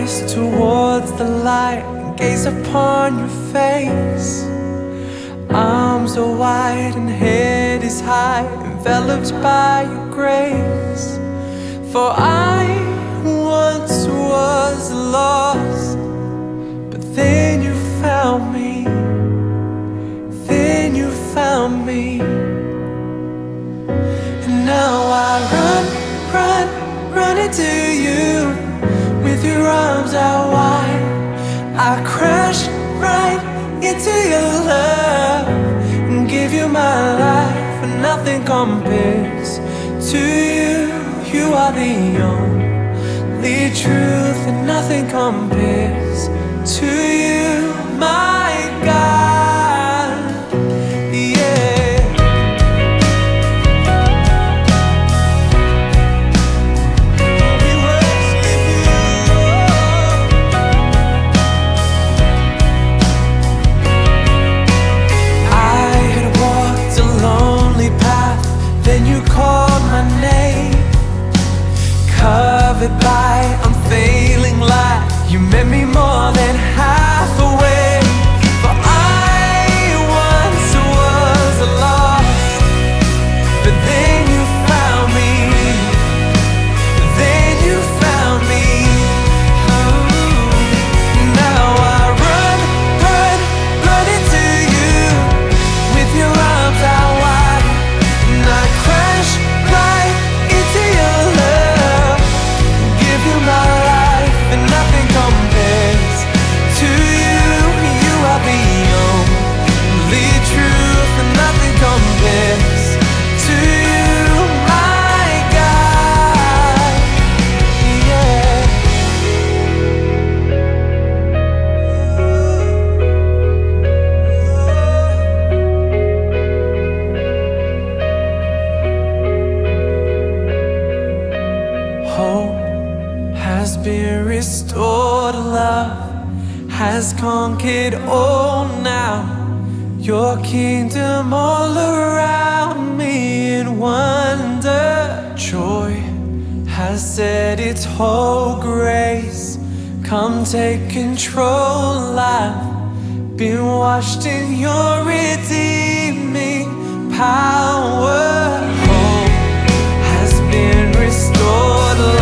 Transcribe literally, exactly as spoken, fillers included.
eyes towards the light and gaze upon your face. Arms are wide and head is high, enveloped by your grace. For I once was lost, but then you found me. Then you found me. And now I run, run, run into you with your arms out wide. I crash right into your love and give you my life, and nothing compares to you. You are the only truth, and nothing compares to you, my God. Yeah. We worship you. I had walked a lonely path, then you called my name. Covered by unfailing light, you met me more than halfway. For I once was lost, but then you found me. Then you found me. Ooh. Now I run, run, run into you with your arms out wide, and I crash right into your love. Give you my life, and nothing compares to you. You are the only truth, and nothing compares to you, my God. Yeah. Hope has been restored, love has conquered all now. Your kingdom all around me in wonder. Joy has said its whole grace. Come take control. I've been washed in your redeeming power. Hope has been restored.